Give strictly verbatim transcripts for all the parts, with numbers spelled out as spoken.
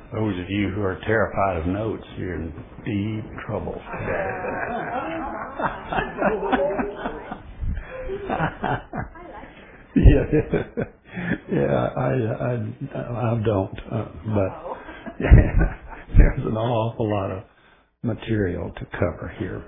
Those of you who are terrified of notes, you're in deep trouble today. yeah, yeah, I, I, I don't, uh, but yeah, there's an awful lot of material to cover here.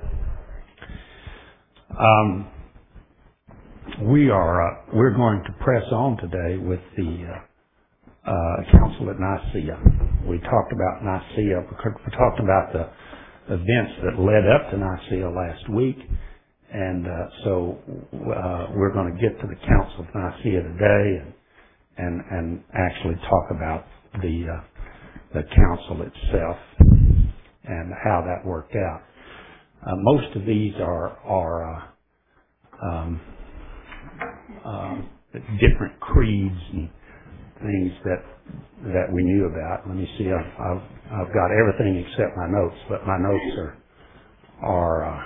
Um, we are, uh, we're going to press on today with the uh, Uh, Council at Nicaea. We talked about Nicaea. We talked about the events that led up to Nicaea last week, and uh, so uh, we're going to get to the Council of Nicaea today, and and, and actually talk about the uh, the council itself and how that worked out. Uh, most of these are are uh, um, uh, different creeds and things that that we knew about. Let me see. I've I've, I've got everything except my notes, but my notes are are uh,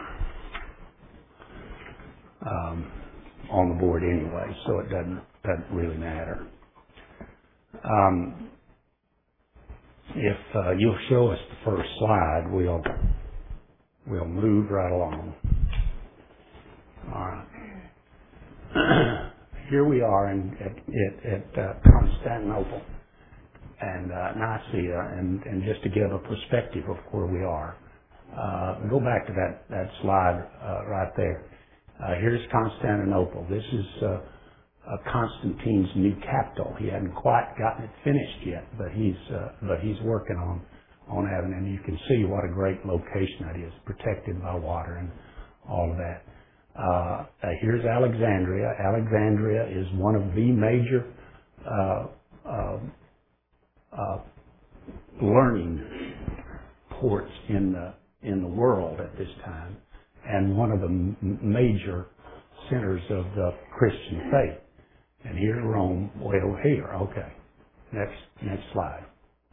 um, on the board anyway, so it doesn't doesn't really matter. Um, if uh, you'll show us the first slide, we'll we'll move right along. All right. Here we are in, at, at, at uh, Constantinople and uh, Nicaea, and, and just to give a perspective of where we are, uh, go back to that, that slide uh, right there. Uh, here's Constantinople. This is uh, uh, Constantine's new capital. He hadn't quite gotten it finished yet, but he's uh, but he's working on on having it. And you can see what a great location that is, protected by water and all of that. Uh, uh, here's Alexandria. Alexandria is one of the major uh, uh, uh, learning ports in the in the world at this time, and one of the m- major centers of the Christian faith. And here's Rome, way over here. Okay, next next slide.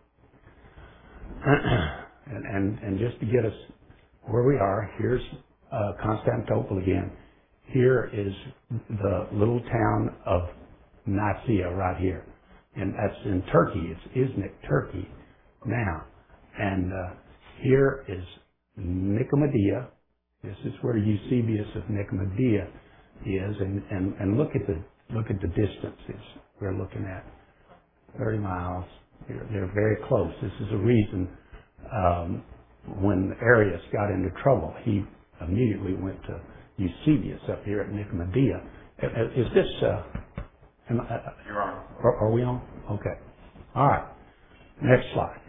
and, and and just to get us where we are, here's Uh, Constantinople again. Here is the little town of Nicaea right here. And that's in Turkey. It's Iznik, Turkey now. And uh, here is Nicomedia. This is where Eusebius of Nicomedia is. And, and, and look at the look at the distances we're looking at. thirty miles. They're, they're very close. This is a reason um, when Arius got into trouble, he immediately went to Eusebius up here at Nicomedia. Is this, uh, am I, You're on. Are, are we on? Okay. All right. Next slide.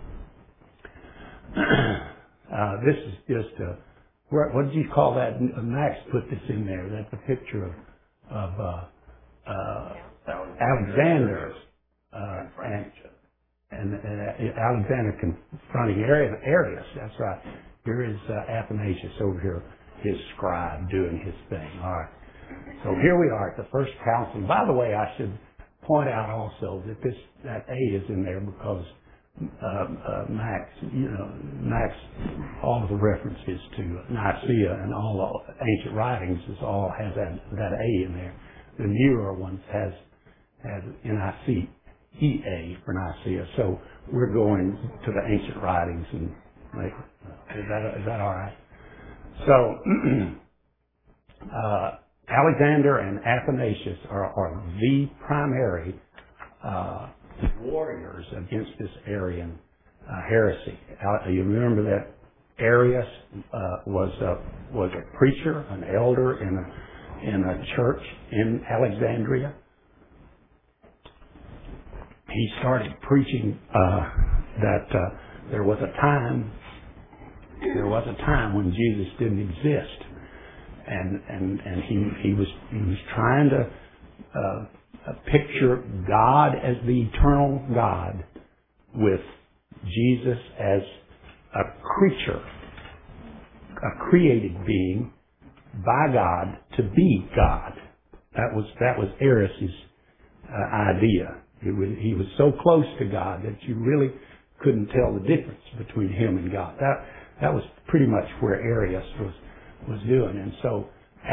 uh, this is just, uh, what, what did you call that? Max put this in there. That's a picture of, of, uh, uh, Alexander, uh, and, and, and Alexander confronting Arius. That's right. Here is uh, Athanasius over here, his scribe, doing his thing. All right. So here we are at the first council. By the way, I should point out also that this that A is in there because uh, uh, Max, you know, Max, all of the references to Nicaea and all the ancient writings is all has that that A in there. The newer ones has has N I C E A for Nicaea. So we're going to the ancient writings and like. Is that, is that all right? So, uh, Alexander and Athanasius are, are the primary uh, warriors against this Arian uh, heresy. Uh, you remember that Arius uh, was a was a preacher, an elder in a in a church in Alexandria. He started preaching uh, that uh, there was a time. There was a time when Jesus didn't exist, and and and he he was he was trying to uh, picture God as the eternal God, with Jesus as a creature, a created being by God to be God. That was that was Arius' uh, idea. He was, he was so close to God that you really couldn't tell the difference between him and God. That That was pretty much where Arius was was doing. And so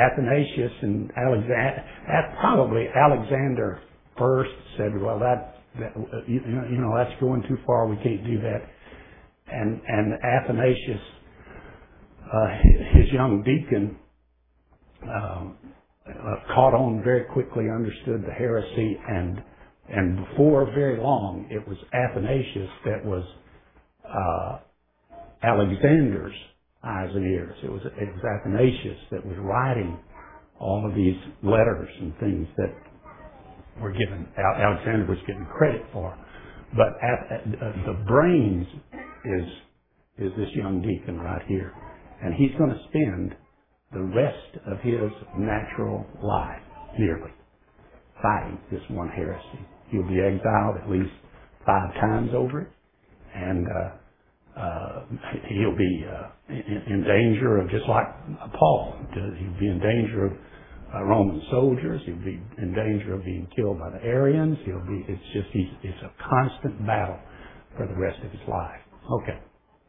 Athanasius and Alexander, probably Alexander first said, well, that that, you know, you know, that's going too far. We can't do that. And and Athanasius, uh, his young deacon, uh, uh, caught on very quickly, understood the heresy, and and before very long, it was Athanasius that was uh, Alexander's eyes and ears. It was it was Athanasius that was writing all of these letters and things that were given. Alexander was getting credit for, but at, at, uh, the brains is is this young deacon right here, and he's going to spend the rest of his natural life nearly fighting this one heresy. He'll be exiled at least five times over it, and uh, uh, he'll be uh, in, in danger of, just like Paul, he'll be in danger of uh, Roman soldiers. He'll be in danger of being killed by the Arians. He'll be. It's just he's, it's a constant battle for the rest of his life. Okay.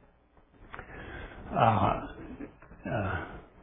Uh, uh,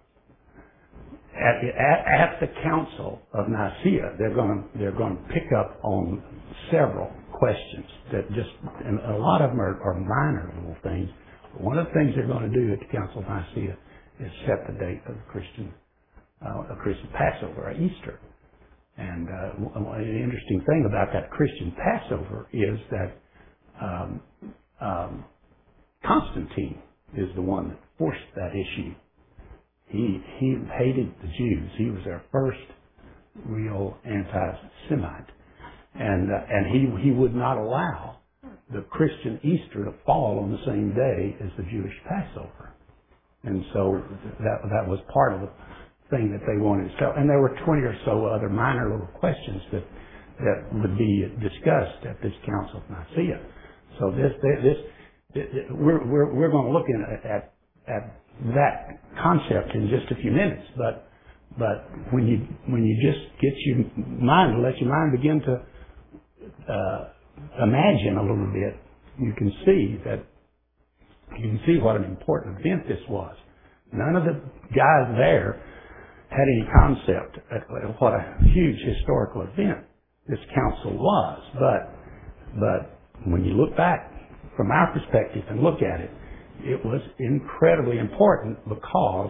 At, at, at the Council of Nicaea, they're going to they're going to pick up on several questions that just, and a lot of them are, are minor little things. But one of the things they're going to do at the Council of Nicaea is set the date of the Christian uh, a Christian Passover, or Easter. And uh, one interesting thing about that Christian Passover is that um, um, Constantine is the one that forced that issue. He he hated the Jews. He was their first real anti-Semite, and uh, and he he would not allow the Christian Easter to fall on the same day as the Jewish Passover, and so that that was part of the thing that they wanted to sell. And there were twenty or so other minor little questions that that would be discussed at this Council of Nicaea. So this this, this we're we're we're going to look in at at that concept in just a few minutes, but but when you when you just get your mind, let your mind begin to uh, imagine a little bit, you can see that you can see what an important event this was. None of the guys there had any concept of what a huge historical event this council was, but but when you look back from our perspective and look at it, it was incredibly important because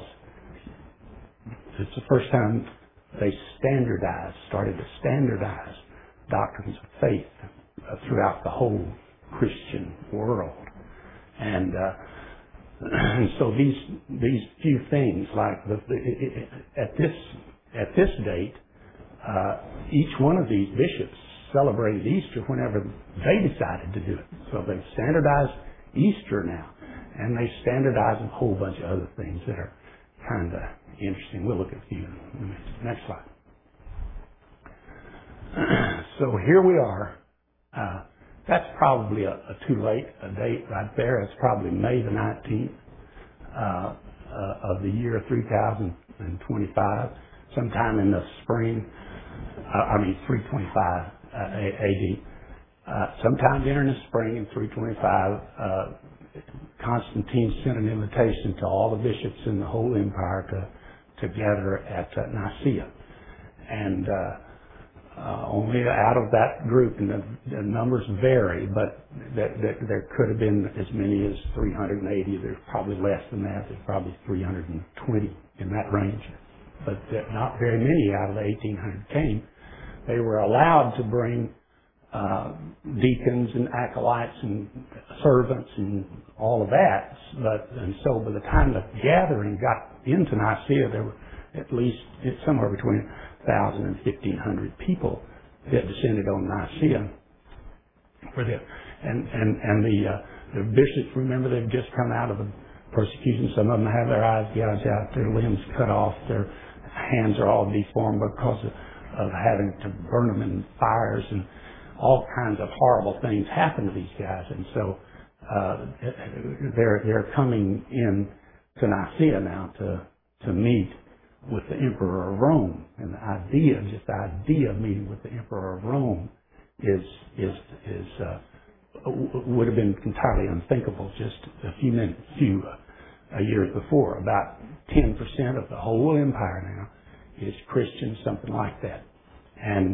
it's the first time they standardized, started to standardize doctrines of faith uh, throughout the whole Christian world. And, uh, and so these these few things, like the, the, it, at this at this date, uh, each one of these bishops celebrated Easter whenever they decided to do it. So they've standardized Easter now. And they standardize a whole bunch of other things that are kind of interesting. We'll look at a few. Next slide. So here we are. Uh, that's probably a, a too late a date right there. It's probably May the nineteenth uh, uh, of the year three thousand twenty-five, sometime in the spring. Uh, I mean, three twenty-five uh, A D. Uh, sometime during the spring in three twenty-five, uh, Constantine sent an invitation to all the bishops in the whole empire to, to gather at uh, Nicaea. And uh, uh, only out of that group, and the, the numbers vary, but that, that there could have been as many as three hundred eighty. There's probably less than that. There's probably three hundred twenty in that range. But that not very many out of the eighteen hundred came. They were allowed to bring Uh, deacons and acolytes and servants and all of that, but and so by the time the gathering got into Nicaea, there were at least somewhere between one thousand and fifteen hundred people that descended on Nicaea. For the and and and the uh, the bishops, remember, they've just come out of the persecution. Some of them have their eyes gouged out, their limbs cut off, their hands are all deformed because of, of having to burn them in fires, and all kinds of horrible things happen to these guys. And so uh, they're they're coming in to Nicaea now to to meet with the Emperor of Rome. And the idea, just the idea of meeting with the Emperor of Rome is is is uh, would have been entirely unthinkable just a few minutes, few uh, years before. About ten percent of the whole empire now is Christian, something like that. And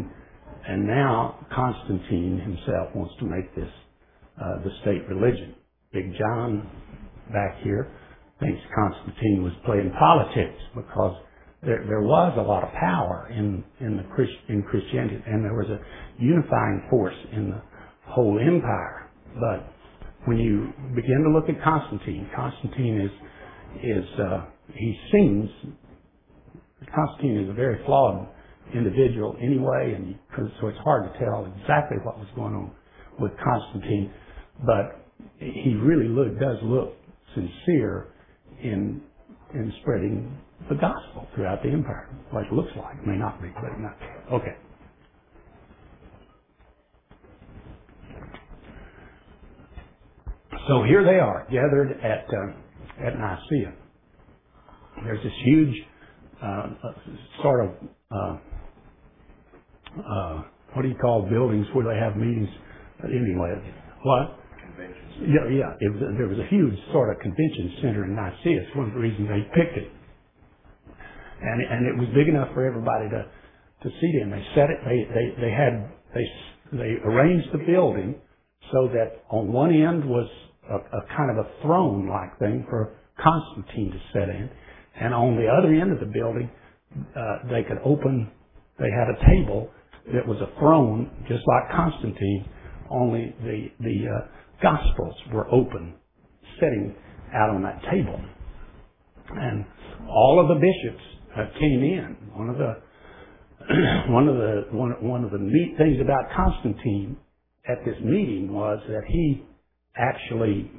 And now Constantine himself wants to make this uh, the state religion. Big John back here thinks Constantine was playing politics because there, there was a lot of power in in the Christ, in Christianity, and there was a unifying force in the whole empire. But when you begin to look at Constantine, Constantine is is uh, he seems Constantine is a very flawed individual anyway, and you, so it's hard to tell exactly what was going on with Constantine. But he really look, does look sincere in in spreading the gospel throughout the empire. What it looks like. It may not be, but not. Okay. So here they are, gathered at uh, at Nicaea. There's this huge uh, sort of uh, uh, what do you call buildings where they have meetings? Anyway, what? Convention. Yeah, yeah. It was, there was a huge sort of convention center in Nicaea. It's one of the reasons they picked it, and and it was big enough for everybody to to seat in. They set it. They they they had they they arranged the building so that on one end was a, a kind of a throne-like thing for Constantine to sit in, and on the other end of the building, uh, they could open. They had a table that was a throne, just like Constantine. Only the the uh, Gospels were open, sitting out on that table, and all of the bishops uh, came in. One of the one of the one one of the neat things about Constantine at this meeting was that he actually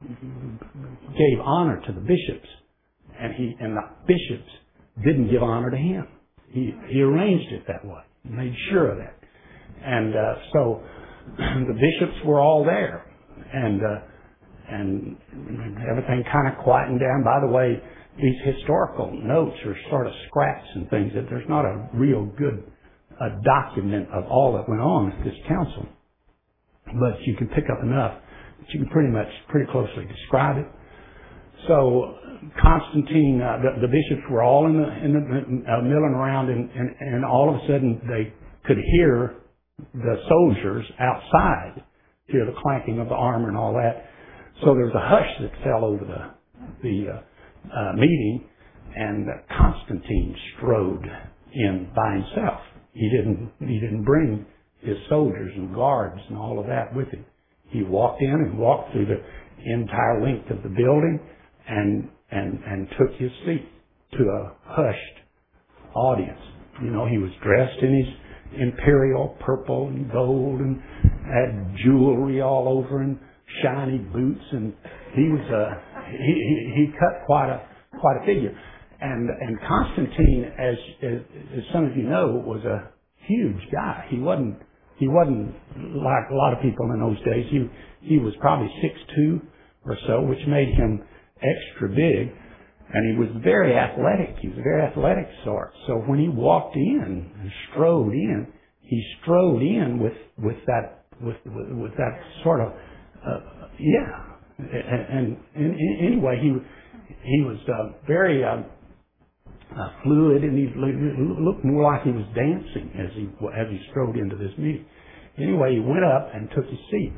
gave honor to the bishops, and he and the bishops didn't give honor to him. He he arranged it that way, made sure of that, and uh, so the bishops were all there, and uh, and everything kind of quietened down. By the way, these historical notes are sort of scraps and things that there's not a real good uh, document of all that went on at this council, but you can pick up enough that you can pretty much pretty closely describe it. So Constantine, uh, the, the bishops were all in the in the uh, milling around, and, and and all of a sudden they could hear the soldiers outside, hear the clanking of the armor and all that. So there was a hush that fell over the the uh, uh, meeting, and uh, Constantine strode in by himself. He didn't he didn't bring his soldiers and guards and all of that with him. He walked in and walked through the entire length of the building, and and and took his seat to a hushed audience. You know, he was dressed in his imperial purple and gold, and had jewelry all over, and shiny boots, and he was a he he, he cut quite a quite a figure. And and Constantine, as, as as some of you know, was a huge guy. He wasn't he wasn't like a lot of people in those days. He he was probably six two or so, which made him extra big, and he was very athletic. He was a very athletic sort. So when he walked in and strode in, he strode in with with that with with, with that sort of uh, yeah. And, and, and anyway, he he was uh, very uh, uh, fluid, and he looked more like he was dancing as he as he strode into this meeting. Anyway, he went up and took his seat.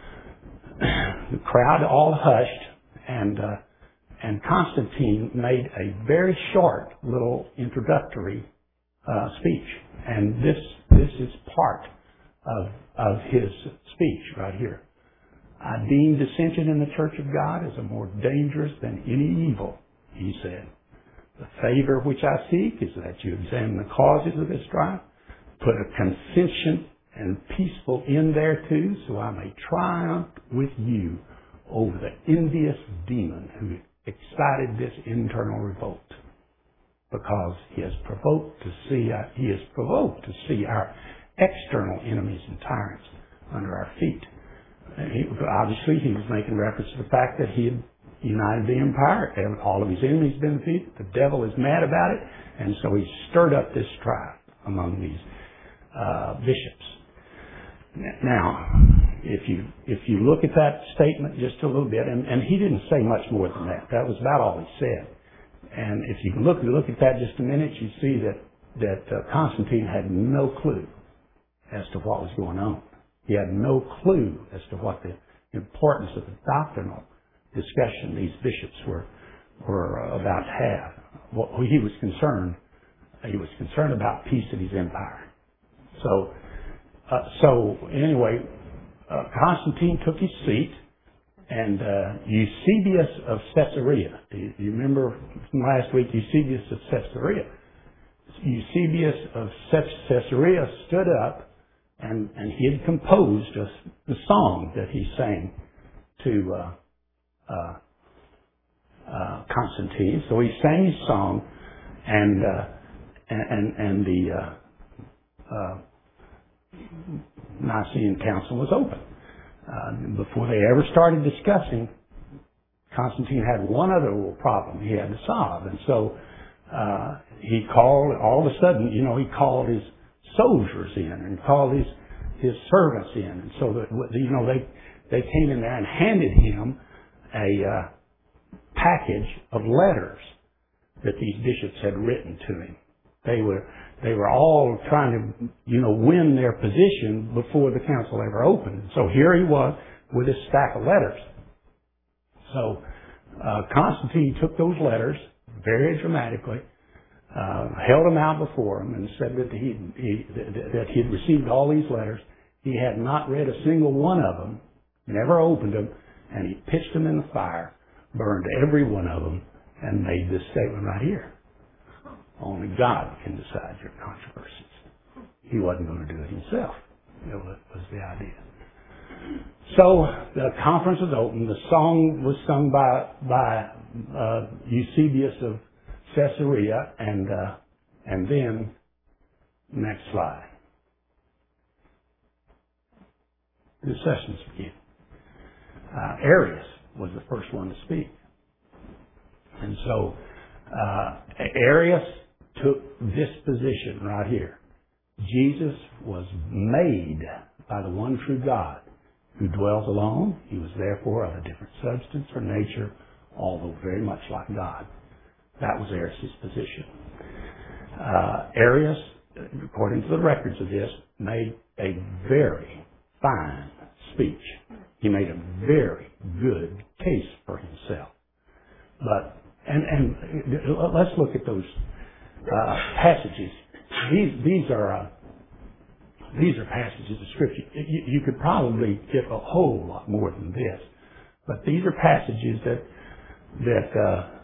The crowd all hushed, and uh, and Constantine made a very short little introductory uh, speech, and this this is part of of his speech right here. I deem dissension in the Church of God as a more dangerous than any evil, he said. The favor which I seek is that you examine the causes of this strife, put a consentient and peaceful end thereto, so I may triumph with you over the envious demon who excited this internal revolt, because he has provoked to see uh, he has provoked to see our external enemies and tyrants under our feet. And he, obviously, he was making reference to the fact that he had united the empire. All of his enemies had been defeated. The devil is mad about it, and so he stirred up this strife among these uh, bishops. Now, if you if you look at that statement just a little bit, and, and he didn't say much more than that. That was about all he said. And if you look look at that just a minute, you see that that uh, Constantine had no clue as to what was going on. He had no clue as to what the importance of the doctrinal discussion these bishops were were about to have. What he was concerned, he was concerned about peace in his empire. So, uh, so anyway, uh, Constantine took his seat, and uh, Eusebius of Caesarea. Do you, do you remember from last week? Eusebius of Caesarea. Eusebius of Caesarea stood up, and, and he had composed a, the song that he sang to uh, uh, uh, Constantine. So he sang his song, and uh, and and the uh, uh, Nicene Council was open. Uh, before they ever started discussing, Constantine had one other little problem he had to solve, and so uh, he called. All of a sudden, you know, he called his soldiers in and called his his servants in, and so that you know they they came in there and handed him a uh, package of letters that these bishops had written to him. They were they were all trying to you know win their position before the council ever opened. So here he was with a stack of letters. So uh, Constantine took those letters very dramatically, uh, held them out before him, and said that he, he that he had received all these letters. He had not read a single one of them, never opened them, and he pitched them in the fire, burned every one of them, and made this statement right here. Only God can decide your controversies. He wasn't going to do it himself. That was the idea. So the conference was open. The song was sung by by uh, Eusebius of Caesarea, and uh, and then next slide. The sessions began. Uh, Arius was the first one to speak, and so uh, Arius took this position right here. Jesus was made by the one true God, who dwells alone. He was therefore of a different substance or nature, although very much like God. That was Arius' position. Uh, Arius, according to the records of this, made a very fine speech. He made a very good case for himself. But, and, and let's look at those uh, passages. These, these are, uh, These are passages of Scripture. You, you could probably get a whole lot more than this, but these are passages that that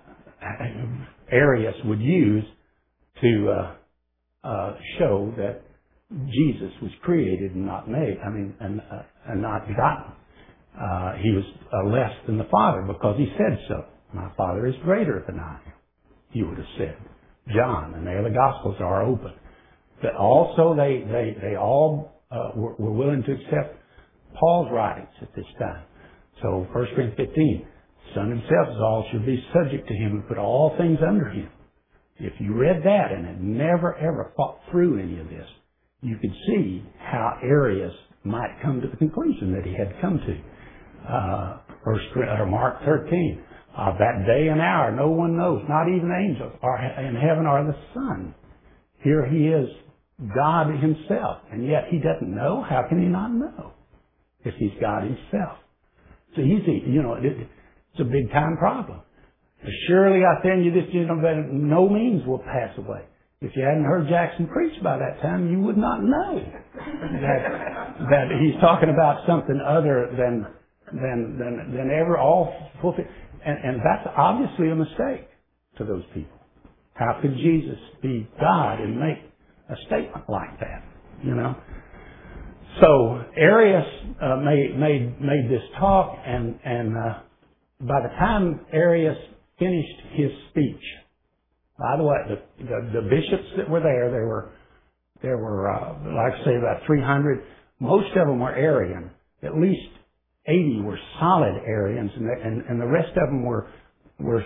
uh, Arius would use to uh, uh, show that Jesus was created and not made. I mean, and, uh, and not begotten. Uh, he was uh, less than the Father because he said so. My Father is greater than I am. He would have said. John and the other Gospels are open. But also, they they they all uh, were, were willing to accept Paul's writings at this time. So, First Corinthians fifteen, the Son himself is all should be subject to him and put all things under him. If you read that and had never ever thought through any of this, you could see how Arius might come to the conclusion that he had come to. Uh, First or Mark thirteen, of that day and hour no one knows, not even angels or in heaven or the Son. Here he is, God himself, and yet he doesn't know. How can he not know if he's God himself? So he's, you know, it, it's a big time problem. Surely I tell you this, you know, that no means will pass away. If you hadn't heard Jackson preach by that time, you would not know that that he's talking about something other than than than than ever all fulfilled. And, and that's obviously a mistake to those people. How could Jesus be God and make a statement like that? You know. So Arius uh, made made made this talk, and and uh, by the time Arius finished his speech, by the way, the, the, the bishops that were there, there were there were uh, like I say about three hundred. Most of them were Arian. At least eighty were solid Arians, and the, and, and the rest of them were. were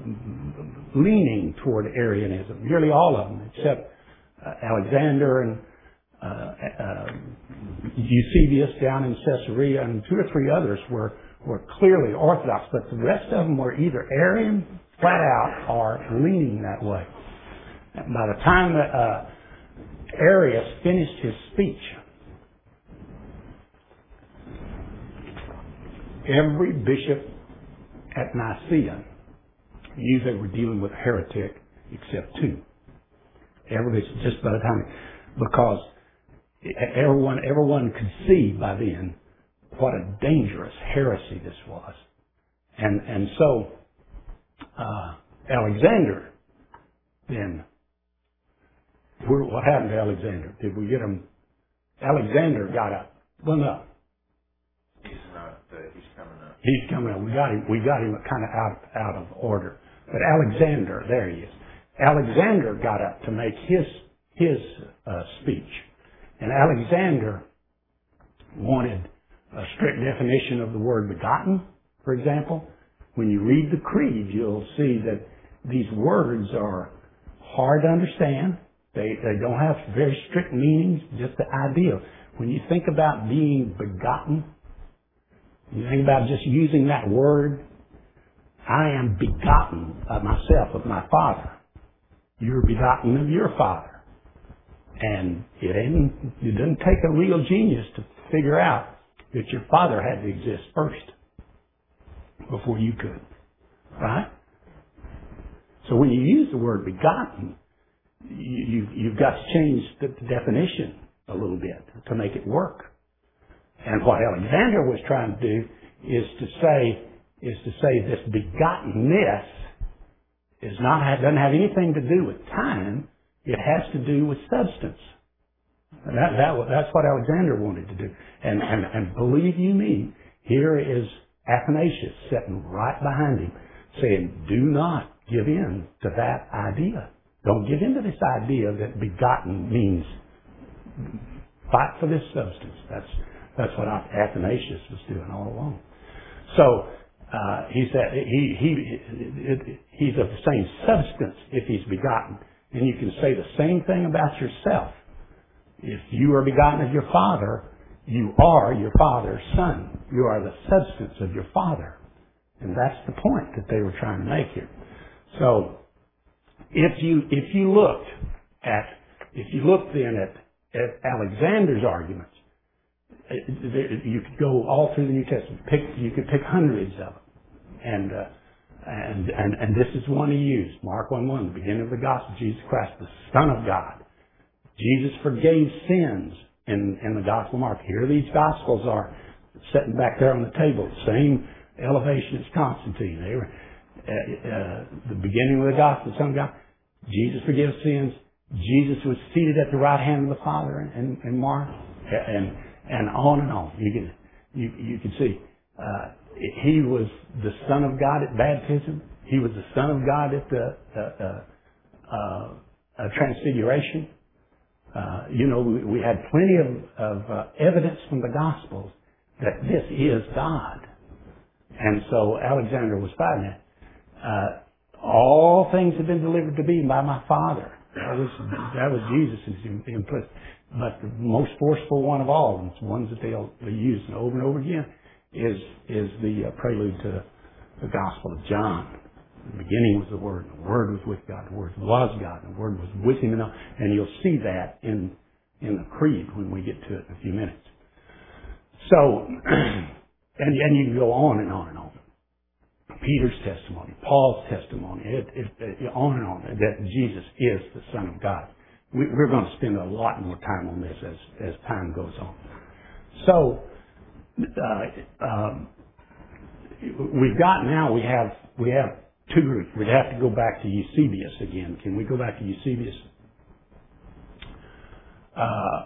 leaning toward Arianism, nearly all of them, except uh, Alexander and uh, uh, Eusebius down in Caesarea, and two or three others were, were clearly Orthodox, but the rest of them were either Arian, flat out, or leaning that way. And by the time that uh, Arius finished his speech, every bishop at Nicaea knew they were dealing with a heretic except two. Every bishop, just by the time, because everyone, everyone could see by then what a dangerous heresy this was. And, and so, uh, Alexander, then, where, what happened to Alexander? Did we get him? Alexander got up. Well, no. He's not, uh, he's coming up. He's coming up. We got him, we got him kind of out, out of order. But Alexander, there he is. Alexander got up to make his, his, uh, speech. And Alexander wanted a strict definition of the word begotten, for example. When you read the creed, you'll see that these words are hard to understand. They, they don't have very strict meanings, just the idea. When you think about being begotten, you think about just using that word, I am begotten of myself, of my Father. You're begotten of your Father. And it ain't, it doesn't take a real genius to figure out that your Father had to exist first before you could. Right? So when you use the word begotten, you, you, you've got to change the, the definition a little bit to make it work. And what Alexander was trying to do is to say, is to say this begottenness is not, doesn't have anything to do with time. It has to do with substance. And that, that, that's what Alexander wanted to do. And, and, and believe you me, here is Athanasius sitting right behind him saying, do not give in to that idea. Don't give in to this idea that begotten means fight for this substance. That's, that's what Athanasius was doing all along. So, uh, he said, he, he, it, he's of the same substance if he's begotten. And you can say the same thing about yourself. If you are begotten of your Father, you are your Father's son. You are the substance of your Father. And that's the point that they were trying to make here. So, if you, if you looked at, if you looked then at, at Alexander's arguments, you could go all through the New Testament. Pick, you could pick hundreds of them. And, uh, and, and, and this is one he used. Mark one one, the beginning of the gospel, Jesus Christ, the Son of God. Jesus forgave sins in, in the Gospel of Mark. Here these Gospels are sitting back there on the table. Same elevation as Constantine. They were, uh, uh, the beginning of the Gospel, the Son of God. Jesus forgives sins. Jesus was seated at the right hand of the Father in, in Mark. And, and on and on. You can, you, you can see, uh, he was the Son of God at baptism. He was the Son of God at the, uh, uh, uh, Transfiguration. Uh, you know, we, we had plenty of, of uh, evidence from the Gospels that this is God. And so Alexander was fighting it. Uh, all things have been delivered to me by my Father. That was, that was Jesus' implicit. But the most forceful one of all, and it's ones that they'll, they'll use over and over again, is, is the uh, prelude to the Gospel of John. In the beginning was the Word, and the Word was with God, the Word was God, and the Word was with Him. And you'll see that in, in the Creed when we get to it in a few minutes. So, and, and you can go on and on and on. Peter's testimony, Paul's testimony, it, it, it, on and on, that Jesus is the Son of God. We, we're going to spend a lot more time on this as, as time goes on. So, uh, um, we've got now, we have, we have two groups. We'd have to go back to Eusebius again. Can we go back to Eusebius? Uh,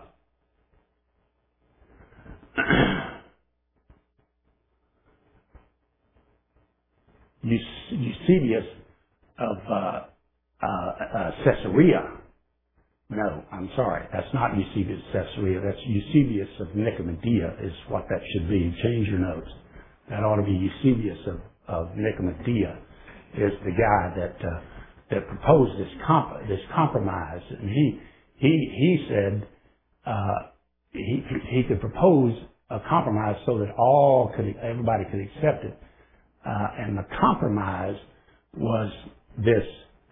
Eusebius of uh, uh, uh, Caesarea. No, I'm sorry. That's not Eusebius of Caesarea. That's Eusebius of Nicomedia is what that should be. Change your notes. That ought to be Eusebius of, of Nicomedia is the guy that uh, that proposed this comp- this compromise. And he he he said uh, he he could propose a compromise so that all could everybody could accept it. Uh, and the compromise was this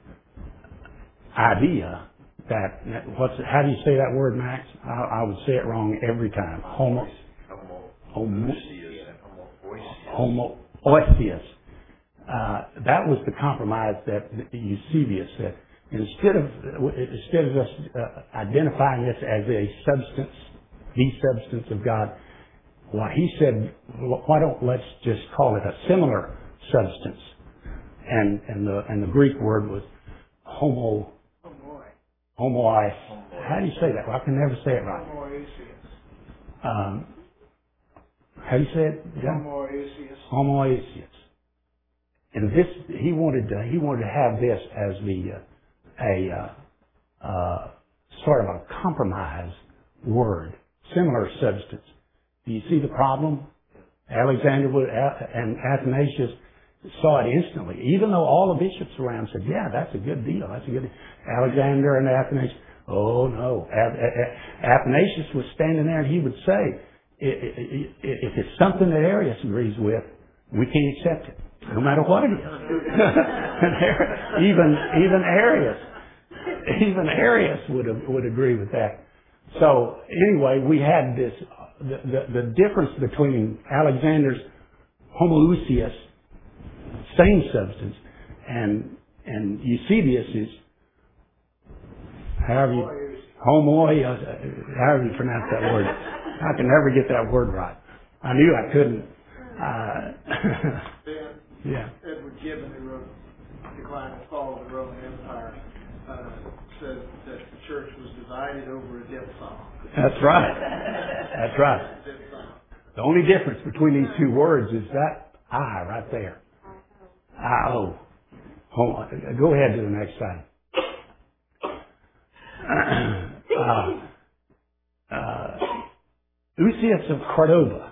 idea that, what's it, how do you say that word, Max? I, I would say it wrong every time. Homo, homo, homo, homoousios. Uh, that was the compromise that Eusebius said. Instead of instead of us uh, identifying this as a substance, the substance of God, what he said, why don't let's just call it a similar substance? And and the and the Greek word was homo homoios. How do you say that? Well, I can never say it right. Homoousios. Um, how do you say it? Yeah? Homoousios. Homoousios. And this, he wanted to, he wanted to have this as the, uh, a, uh, uh, sort of a compromise word, similar substance. Do you see the problem? Alexander would, and Athanasius saw it instantly, even though all the bishops around said, yeah, that's a good deal, that's a good deal. Alexander and Athanasius, oh no. Athanasius was standing there and he would say, if it's something that Arius agrees with, we can't accept it. No matter what it is. even even Arius, even Arius would would agree with that. So anyway, we had this the the, the difference between Alexander's homoousios, same substance, and and Eusebius's however you homoousios, however you pronounce that word. I can never get that word right. I knew I couldn't. Uh, Yeah. Edward Gibbon, who wrote Decline and Fall of the Roman Empire, uh, said that the church was divided over a diphthong. That's right. That's right. The only difference between these two words is that I right there. I-O. Hold on. Go ahead to the next slide. uh, uh, Eusebius of Cordova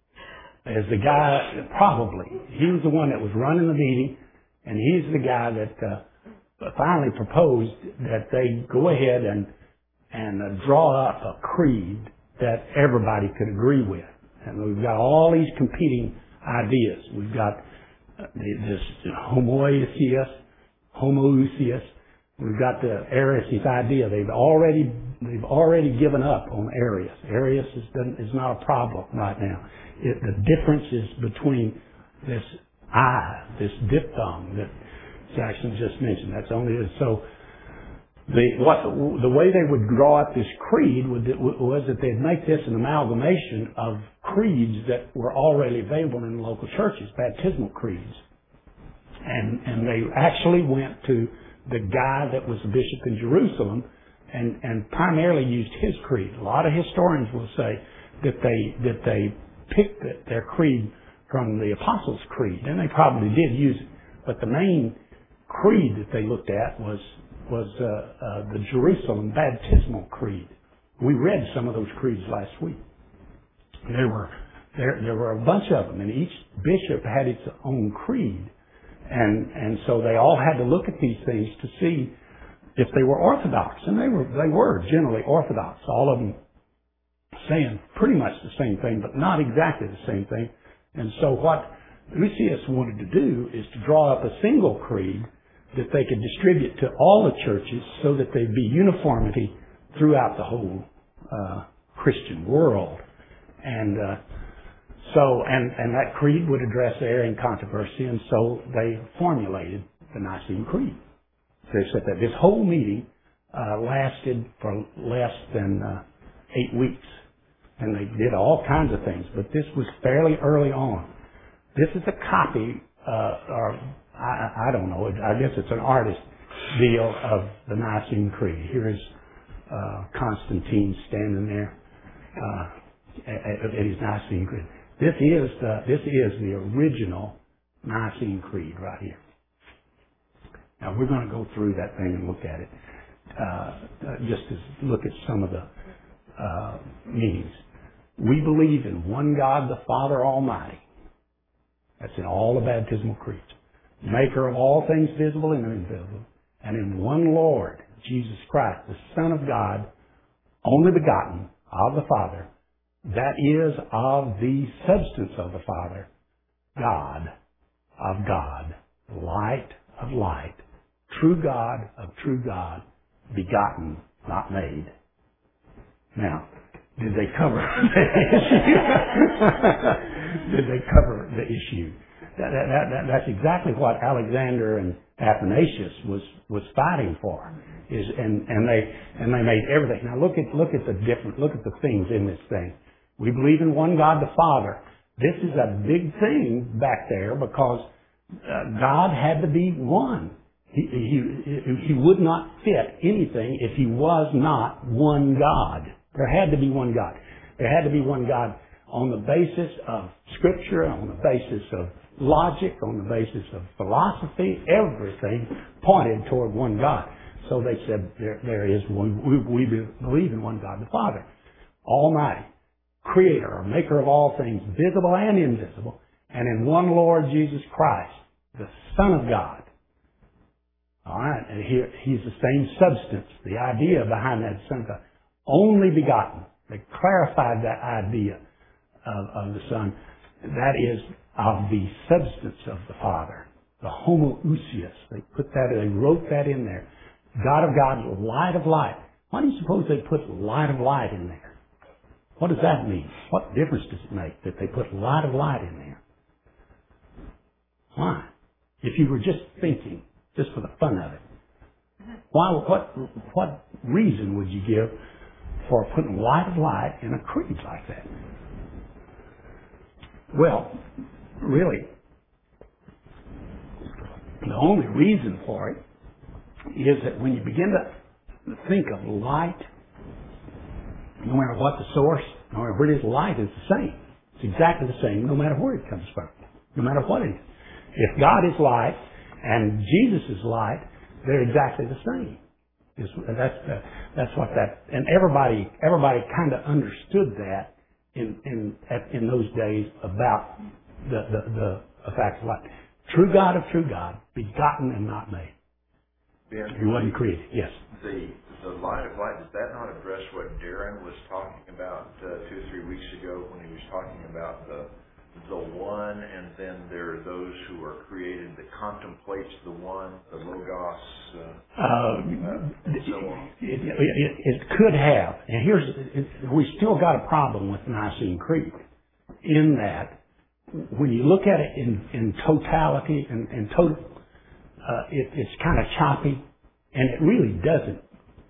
is the guy, probably, he was the one that was running the meeting, and he's the guy that uh, finally proposed that they go ahead and and uh, draw up a creed that everybody could agree with. And we've got all these competing ideas. We've got uh, this homoousios, homoousios. We've got the Arius' idea. They've already they've already given up on Arius. Arius is is not a problem right now. It, the difference is between this I, this diphthong that Jackson just mentioned. That's only it. So the what the way they would draw up this creed would, was that they'd make this an amalgamation of creeds that were already available in the local churches, baptismal creeds, and and they actually went to the guy that was the bishop in Jerusalem and and primarily used his creed. A lot of historians will say that they that they picked their creed from the Apostles' Creed, and they probably did use it. But the main creed that they looked at was was uh, uh, the Jerusalem Baptismal Creed. We read some of those creeds last week. There were there there were a bunch of them, and each bishop had its own creed, and and so they all had to look at these things to see if they were orthodox, and they were they were generally orthodox. All of them saying pretty much the same thing, but not exactly the same thing. And so what Eusebius wanted to do is to draw up a single creed that they could distribute to all the churches so that there'd be uniformity throughout the whole uh, Christian world. And uh, so, and, and that creed would address the Arian controversy, and so they formulated the Nicene Creed. So they said that this whole meeting uh, lasted for less than uh, eight weeks. And they did all kinds of things, but this was fairly early on. This is a copy, uh, or I, I don't know, I guess it's an artist deal of the Nicene Creed. Here is uh, Constantine standing there uh, at, at his Nicene Creed. This is the this is the original Nicene Creed right here. Now we're going to go through that thing and look at it, uh, just to look at some of the uh, meanings. We believe in one God, the Father Almighty. That's in all the baptismal creeds. Maker of all things visible and invisible. And in one Lord, Jesus Christ, the Son of God, only begotten of the Father, that is of the substance of the Father, God of God, light of light, true God of true God, begotten, not made. Now, did they cover the issue? Did they cover the issue? That, that, that, that's exactly what Alexander and Athanasius was, was fighting for. Is, and, and they, and they made everything. Now look at, look at the different, look at the things in this thing. We believe in one God the Father. This is a big thing back there because uh, God had to be one. He, he, he would not fit anything if he was not one God. There had to be one God. There had to be one God on the basis of Scripture, on the basis of logic, on the basis of philosophy. Everything pointed toward one God. So they said, there, there is one, we, we believe in one God the Father, Almighty, Creator, or Maker of all things, visible and invisible, and in one Lord Jesus Christ, the Son of God. All right, and he, he's the same substance. The idea behind that Son of God, only begotten. They clarified that idea of, of the Son. That is of the substance of the Father, the homoousios. They put that, they wrote that in there. God of God, light of light. Why do you suppose they put light of light in there? What does that mean? What difference does it make that they put light of light in there? Why? If you were just thinking, just for the fun of it, why? What? What reason would you give for putting light of light in a creed like that? Well, really, the only reason for it is that when you begin to think of light, no matter what the source, no matter where it is, light is the same. It's exactly the same no matter where it comes from, no matter what it is. If God is light and Jesus is light, they're exactly the same. It's, that's, uh, that's what that, and everybody, everybody kind of understood that in, in, at, in those days about the, the, the, the fact of light. True God of true God, begotten and not made. Ben, He wasn't created, yes. The, the light of light, does that not address what Darren was talking about uh, two or three weeks ago when he was talking about the the one, and then there are those who are created that contemplates the one, the Logos, uh, Uh, uh, and so on? It, it, it could have. And here's, it, we still got a problem with the Nicene Creed in that when you look at it in, in totality and, and total, uh, it, it's kind of choppy and it really doesn't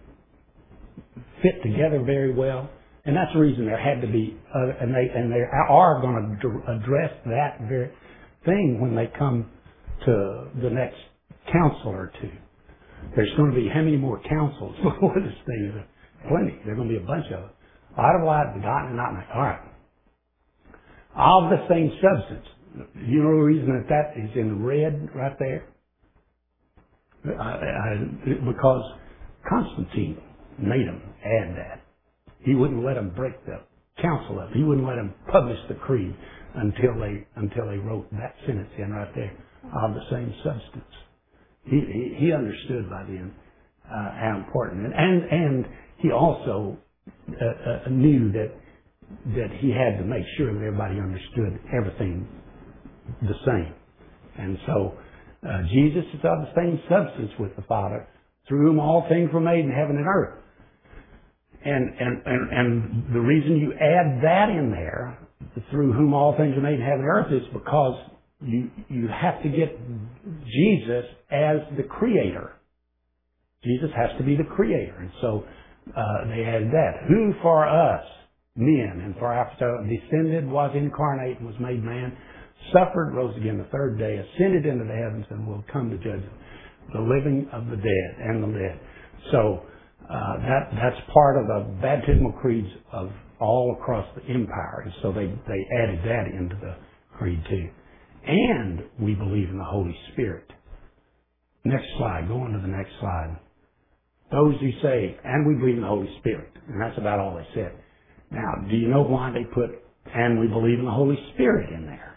fit together very well. And that's the reason there had to be, uh, and they and they are going to address that very thing when they come to the next council or two. There's going to be how many more councils before this thing? Is plenty. There's going to be a bunch of them. Light of light, begotten and not made. All right. Of the same substance. You know the reason that that is in red right there? I, I, because Constantine made them add that. He wouldn't let them break the council up. He wouldn't let them publish the creed until they until they wrote that sentence in right there of the same substance. He he, he understood by then uh, how important, and and, and he also uh, uh, knew that that he had to make sure that everybody understood everything the same, and so uh, Jesus is of the same substance with the Father, through whom all things were made in heaven and earth. And, and, and, and the reason you add that in there, through whom all things are made in heaven and earth, is because you, you have to get Jesus as the creator. Jesus has to be the creator. And so, uh, they added that. Who for us, men, and for after descended, was incarnate, and was made man, suffered, rose again the third day, ascended into the heavens, and will come to judge the living of the dead and the dead. So, Uh, that that's part of the baptismal creeds of all across the empire, and so they they added that into the creed too. And we believe in the Holy Spirit. Next slide. Go on to the next slide. Those who say, and we believe in the Holy Spirit, and that's about all they said. Now, do you know why they put and we believe in the Holy Spirit in there?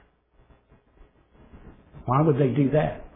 Why would they do that?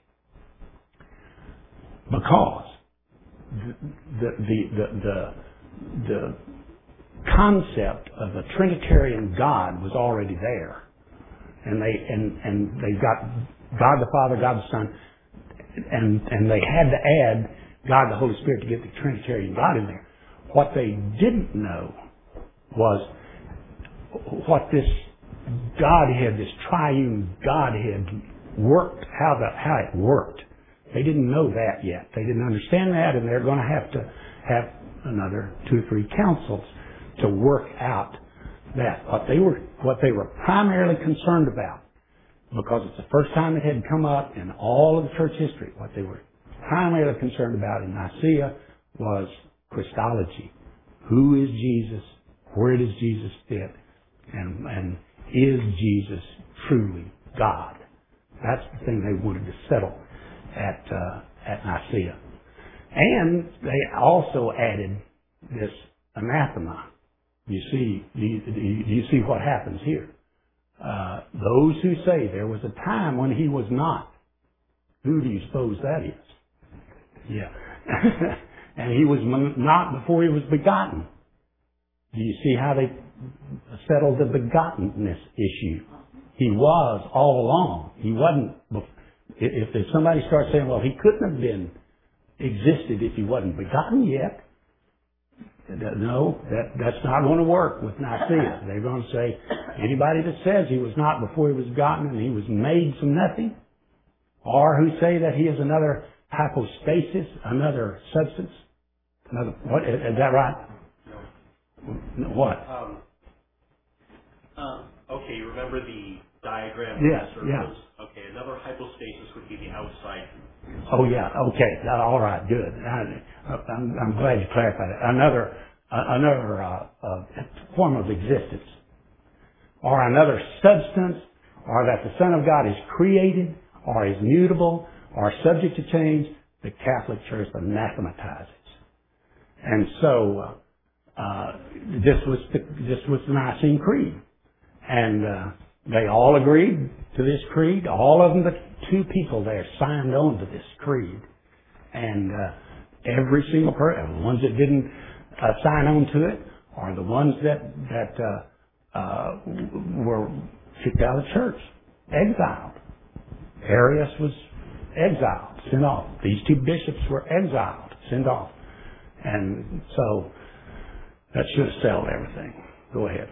Because The, the, the, the, the concept of a Trinitarian God was already there. And they, and, and they've got God the Father, God the Son, and, and they had to add God the Holy Spirit to get the Trinitarian God in there. What they didn't know was what this Godhead, this triune Godhead worked, how the, how it worked. They didn't know that yet. They didn't understand that, and they're going to have to have another two or three councils to work out that. What they were, what they were primarily concerned about, because it's the first time it had come up in all of the church history, what they were primarily concerned about in Nicaea was Christology. Who is Jesus? Where does Jesus fit? And, and is Jesus truly God? That's the thing they wanted to settle at uh, at Nicaea. And they also added this anathema. You see, do you, do you see what happens here? Uh, those who say there was a time when he was not. Who do you suppose that is? Yeah. And he was not before he was begotten. Do you see how they settled the begottenness issue? He was all along. He wasn't. If, if somebody starts saying, well, he couldn't have been existed if he wasn't begotten yet, no, that, that's not going to work with Nicaea. They're going to say, anybody that says he was not before he was begotten and he was made from nothing, or who say that he is another hypostasis, another substance, another, what, is, is that right? No. What? Um, um, okay, you remember the diagram? Yes, of the yeah. circles? Okay, another hypostasis would be the outside. Oh yeah, okay, all right, good. I, I'm, I'm glad you clarified it. Another, uh, another uh, uh, form of existence, or another substance, or that the Son of God is created, or is mutable, or subject to change. The Catholic Church anathematizes, and so uh, uh, this was the, this was the Nicene Creed, and uh, they all agreed to this creed. All of them, the two people there, signed on to this creed. And uh, every single person, the ones that didn't uh, sign on to it, are the ones that that uh, uh, were kicked out of the church, exiled. Arius was exiled, sent off. These two bishops were exiled, sent off. And so that should have settled everything. Go ahead.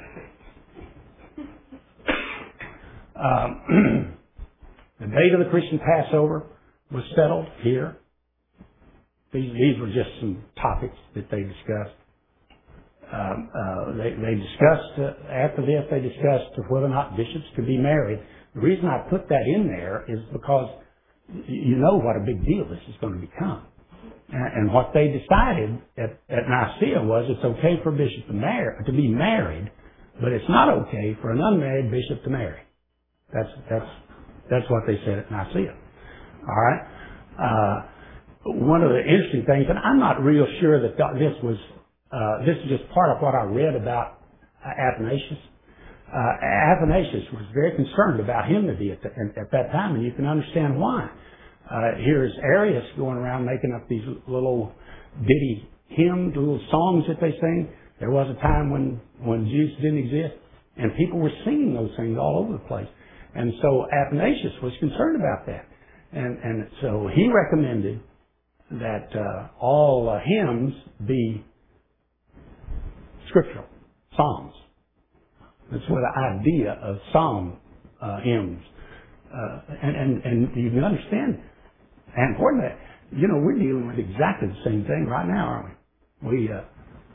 Um, the date of the Christian Passover was settled here. These, these were just some topics that they discussed. Um, uh, they, they discussed, uh, after this, they discussed whether or not bishops could be married. The reason I put that in there is because you know what a big deal this is going to become. And, and what they decided at, at Nicaea was it's okay for a bishop to, marry, to be married, but it's not okay for an unmarried bishop to marry. That's that's that's what they said at Nicaea. All right. Uh, one of the interesting things, and I'm not real sure that this was uh, this is just part of what I read about uh, Athanasius. Uh, Athanasius was very concerned about hymnody at, the, at that time, and you can understand why. Uh, here's Arius going around making up these little ditty hymns, little songs that they sing. There was a time when when Jesus didn't exist, and people were singing those things all over the place. And so Athanasius was concerned about that. And, and so he recommended that uh, all uh, hymns be scriptural, psalms. That's what the idea of psalm uh, hymns. Uh, and, and, and you can understand, and important that, you know, we're dealing with exactly the same thing right now, aren't we? We, uh,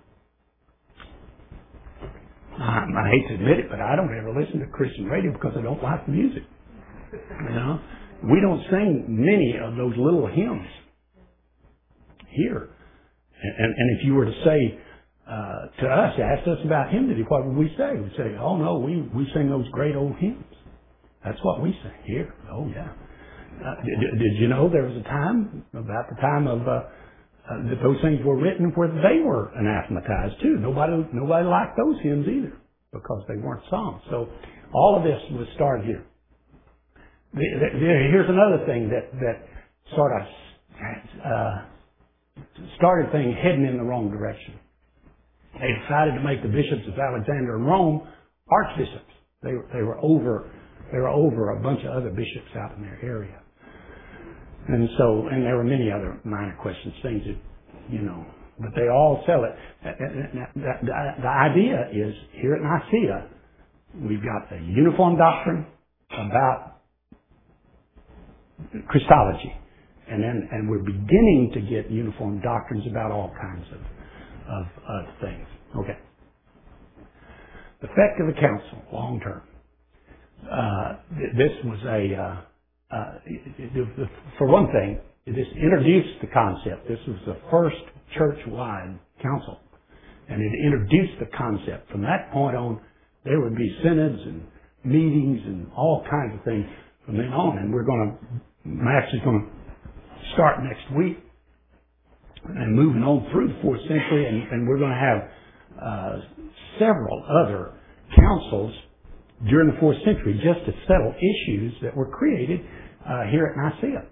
I, I hate to admit it, but I don't ever listen to Christian radio because I don't like the music. You know, we don't sing many of those little hymns here. And, and if you were to say uh, to us, ask us about hymnody, what would we say? We'd say, oh no, we, we sing those great old hymns. That's what we sing here. Oh yeah. Uh, did, did you know there was a time, about the time of, uh, uh, that those things were written where they were anathematized too. Nobody, nobody liked those hymns either because they weren't psalms. So all of this was started here. The, the, the, here's another thing that, that sort of, uh, started things heading in the wrong direction. They decided to make the bishops of Alexandria and Rome archbishops. They were, they were over, they were over a bunch of other bishops out in their area. And so, and there were many other minor questions, things that, you know, but they all sell it. The, the, the idea is, here at Nicaea, we've got a uniform doctrine about Christology. And then, and we're beginning to get uniform doctrines about all kinds of, of, of things. Okay. The effect of the council, long term. Uh, this was a, uh, uh, for one thing, this introduced the concept. This was the first church-wide council. And it introduced the concept. From that point on, there would be synods and meetings and all kinds of things from then on. And we're going to, Max is going to start next week and moving on through the fourth century. And, and we're going to have uh, several other councils during the fourth century just to settle issues that were created uh, here at Nicaea.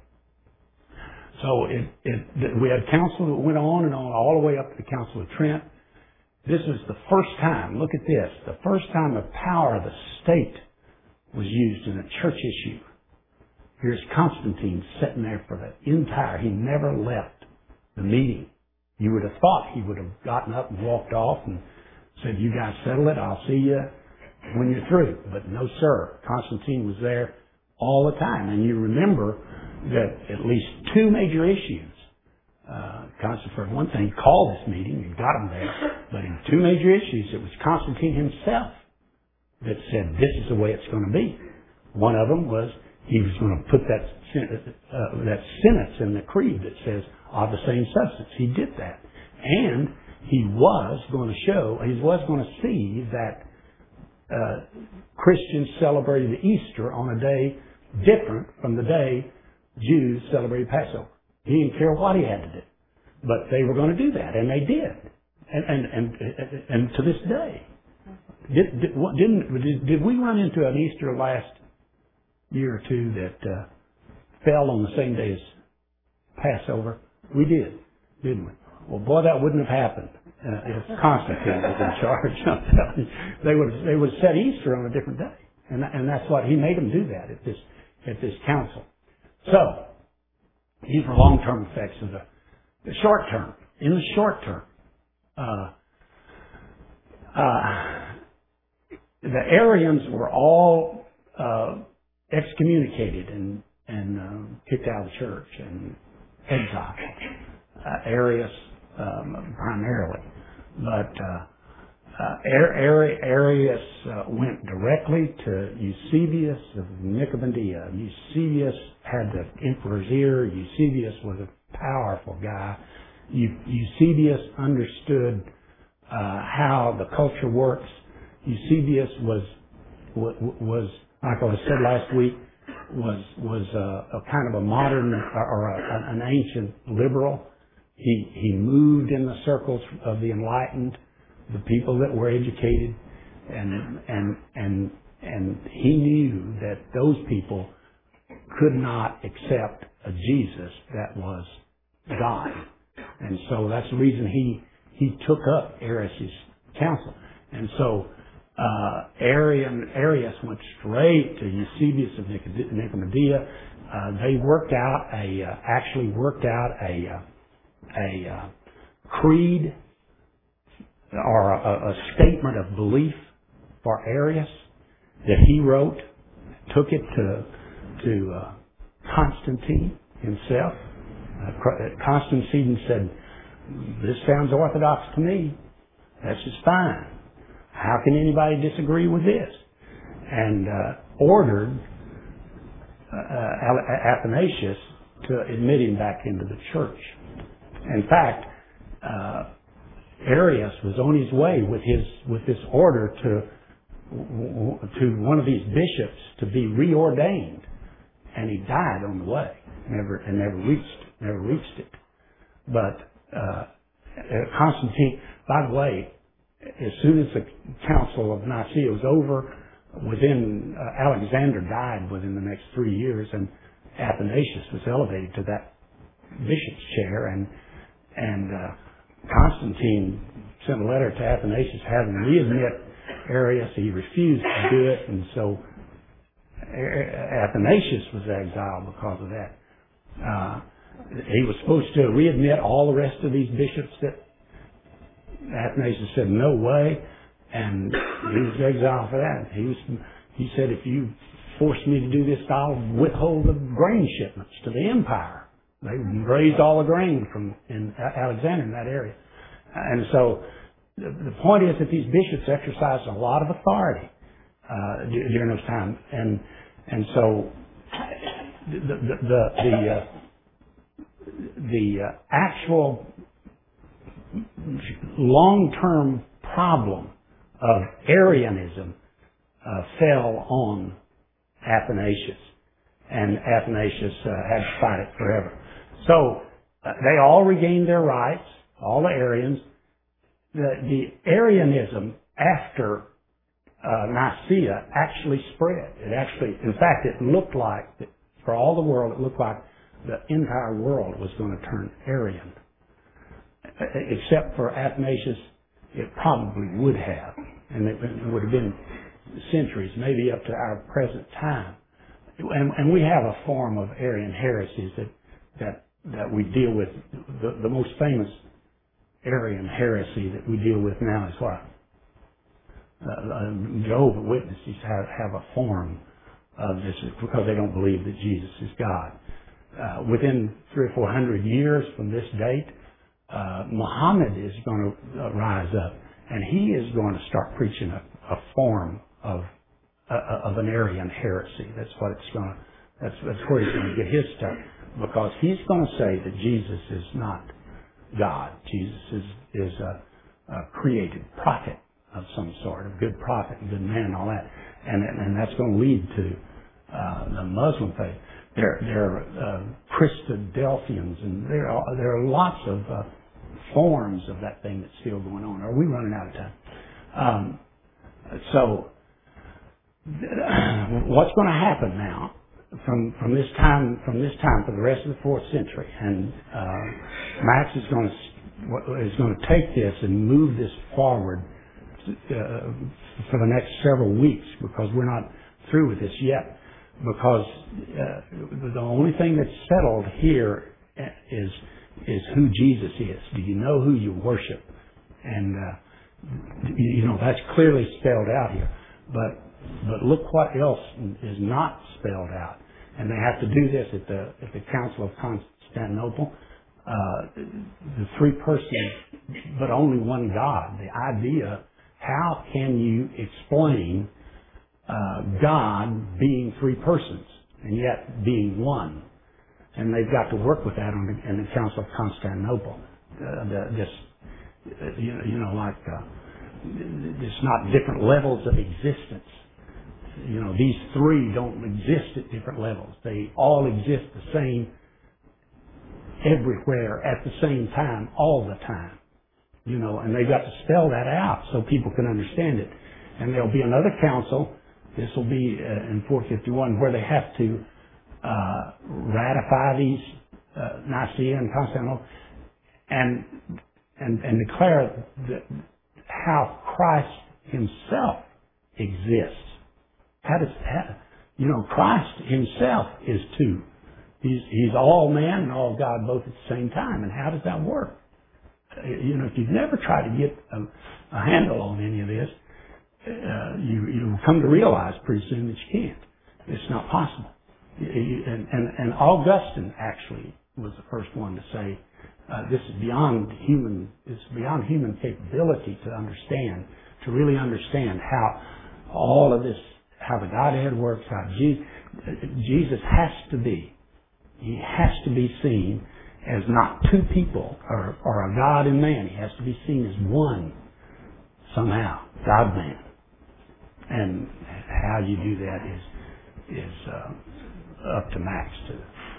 So it, it, we had council that went on and on all the way up to the Council of Trent. This was the first time, look at this, the first time the power of the state was used in a church issue. Here's Constantine sitting there for the entire, he never left the meeting. You would have thought he would have gotten up and walked off and said, you guys settle it, I'll see you when you're through. But no, sir. Constantine was there all the time. And you remember that at least two major issues, uh, Constantine, for one thing, called this meeting and got them there. But in two major issues, it was Constantine himself that said, this is the way it's going to be. One of them was he was going to put that, uh, that sentence in the creed that says, of the same substance. He did that. And he was going to show, he was going to see that uh, Christians celebrated Easter on a day different from the day Jews celebrated Passover. He didn't care what he had to do. But they were going to do that, and they did. And and and, and to this day. Did, did, what, didn't, did, did we run into an Easter last year or two that uh, fell on the same day as Passover? We did, didn't we? Well, boy, that wouldn't have happened uh, if Constantine was in charge. I'm telling you, they would they would set Easter on a different day, and and that's what he made them do that at this at this council. So these were long-term effects of the, the short term. In the short term, uh, uh, the Arians were all uh, excommunicated and and um, kicked out of the church and exiled. Uh, Arius um, primarily, but uh, uh, Arius uh, went directly to Eusebius of Nicomedia. Eusebius had the emperor's ear. Eusebius was a powerful guy. Eusebius understood uh, how the culture works. Eusebius was was like I said last week was was a, a kind of a modern or a, an ancient liberal. He he moved in the circles of the enlightened, the people that were educated, and and and and he knew that those people could not accept a Jesus that was God, and so that's the reason he he took up Arius' counsel, and so uh, Arian Arius went straight to Eusebius of Nicomedia. Uh, they worked out a uh, actually worked out a uh, a uh, creed or a, a statement of belief for Arius that he wrote, took it to to uh, Constantine himself. Uh, Constantine said, "This sounds orthodox to me. That's just fine. How can anybody disagree with this?" And uh, ordered uh, Athanasius to admit him back into the church. In fact, uh, Arius was on his way with his with this order to to one of these bishops to be reordained, and he died on the way. Never and never reached never reached it. But uh, Constantine, by the way, as soon as the Council of Nicaea was over, within uh, Alexander died within the next three years, and Athanasius was elevated to that bishop's chair, and and uh, Constantine sent a letter to Athanasius having him readmit Arius. He refused to do it, and so Athanasius was exiled because of that. Uh, he was supposed to readmit all the rest of these bishops that Athanasius said, no way, and he was exiled for that. He was, he said, if you force me to do this, I'll withhold the grain shipments to the empire. They raised all the grain from in Alexandria in that area. And so the, the point is that these bishops exercised a lot of authority uh, during those times. And and so the the the, the, uh, the uh, actual long-term problem of Arianism uh, fell on Athanasius, and Athanasius uh, had to fight it forever. So uh, they all regained their rights, all the Arians. The, the Arianism after uh, Nicaea actually spread. It actually, in fact, it looked like, for all the world, it looked like the entire world was going to turn Arian. Except for Athanasius, it probably would have, and it, it would have been centuries, maybe up to our present time. And, and we have a form of Arian heresies that that that we deal with. The, the most famous Arian heresy that we deal with now is what? Uh, Jehovah's Witnesses have, have a form of this because they don't believe that Jesus is God. Uh, within three or four hundred years from this date, uh, Muhammad is going to uh, rise up, and he is going to start preaching a, a form of uh, of an Arian heresy. That's what it's going to. That's that's where he's going to get his stuff, because he's going to say that Jesus is not God. Jesus is is a, a created prophet of some sort, a good prophet, a good man, and all that, and and that's going to lead to uh, the Muslim faith. There there are uh, Christadelphians, and there are there are lots of uh, forms of that thing that's still going on. Are we running out of time? Um, so what's going to happen now from from this time from this time for the rest of the fourth century? And uh, Max is going to is going to take this and move this forward uh, for the next several weeks, because we're not through with this yet. Because uh, the only thing that's settled here is is who Jesus is. Do you know who you worship? And uh, you know that's clearly spelled out here. But but look what else is not spelled out. And they have to do this at the at the Council of Constantinople. Uh, the three persons, but only one God. The idea: how can you explain Uh, God being three persons and yet being one? And they've got to work with that on the, in the Council of Constantinople. Uh, the, this, uh, you, know, you know, like uh, it's not different levels of existence. You know, these three don't exist at different levels. They all exist the same everywhere at the same time, all the time. You know, and they've got to spell that out so people can understand it. And there'll be another council. This will be uh, in four fifty-one, where they have to uh, ratify these uh, Nicaea and Constantinople, and and and declare that how Christ Himself exists. How does how, you know Christ Himself is two? He's He's all man and all God both at the same time. And how does that work? You know, if you've never tried to get a, a handle on any of this, Uh, you you come to realize pretty soon that you can't. It's not possible. And, and, and Augustine actually was the first one to say uh, this is beyond human. It's beyond human capability to understand, to really understand how all of this, how the Godhead works, how Jesus, Jesus has to be. He has to be seen as not two people or, or a God and man. He has to be seen as one somehow, God man. And how you do that is is uh, up to Max to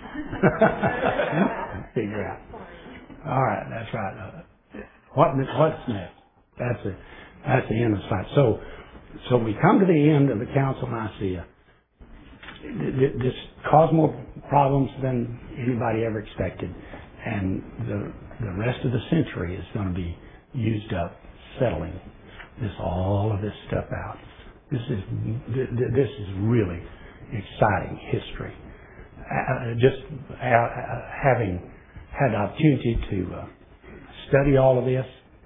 figure out. All right, that's right. Uh, what what's next? That's it. That's the end of the slide. So so we come to the end of the Council of Nicaea. This caused more problems than anybody ever expected, and the the rest of the century is going to be used up settling this all of this stuff out. This is this is really exciting history. uh, just uh, having had the opportunity to uh, study all of this,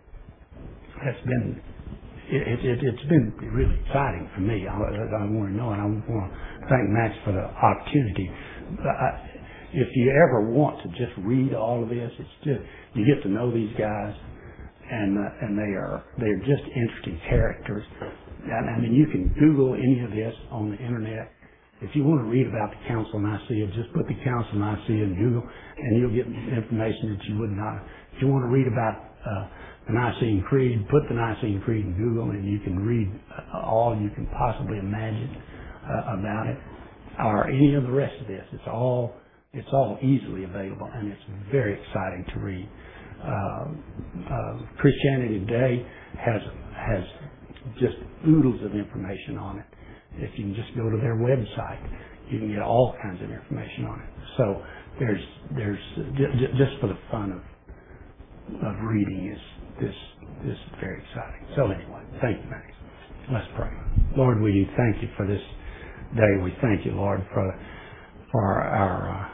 has been it, it, it's been really exciting for me. I, I want to know, and I want to thank Max for the opportunity. But I, if you ever want to just read all of this, it's just you get to know these guys, and uh, and they are they're just interesting characters. And I mean, you can Google any of this on the internet. If you want to read about the Council of Nicaea, just put the Council of Nicaea in Google, and you'll get information that you would not. If you want to read about uh, the Nicene Creed, put the Nicene Creed in Google, and you can read uh, all you can possibly imagine uh, about it, or any of the rest of this. It's all it's all easily available, and it's very exciting to read. Uh, uh, Christianity Today has has just oodles of information on it. If you can just go to their website, you can get all kinds of information on it. So there's there's j- just for the fun of of reading is this this is very exciting. So anyway, thank you, Max. Let's pray. Lord, we thank you for this day. We thank you, Lord, for for our uh,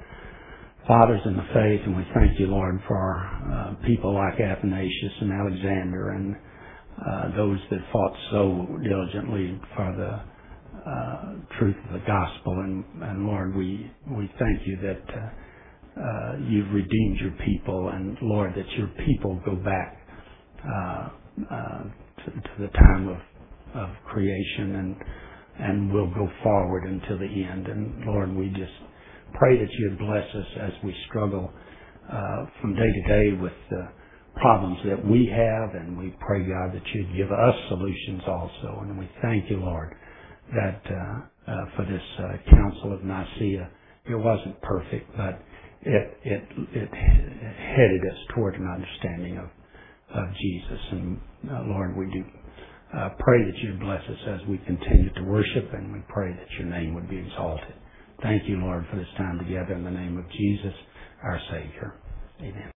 fathers in the faith, and we thank you, Lord, for uh, people like Athanasius and Alexander and Uh, those that fought so diligently for the uh, truth of the gospel. And, and Lord, we, we thank you that uh, uh, you've redeemed your people, and Lord, that your people go back uh, uh, to, to the time of, of creation and and will go forward until the end. And Lord, we just pray that you'd bless us as we struggle uh, from day to day with the problems that we have, and we pray, God, that you'd give us solutions also. And we thank you, Lord, that uh, uh, for this uh, Council of Nicaea, it wasn't perfect, but it it it headed us toward an understanding of of Jesus. And uh, Lord, we do uh, pray that you'd bless us as we continue to worship, and we pray that your name would be exalted. Thank you, Lord, for this time together in the name of Jesus, our Savior. Amen.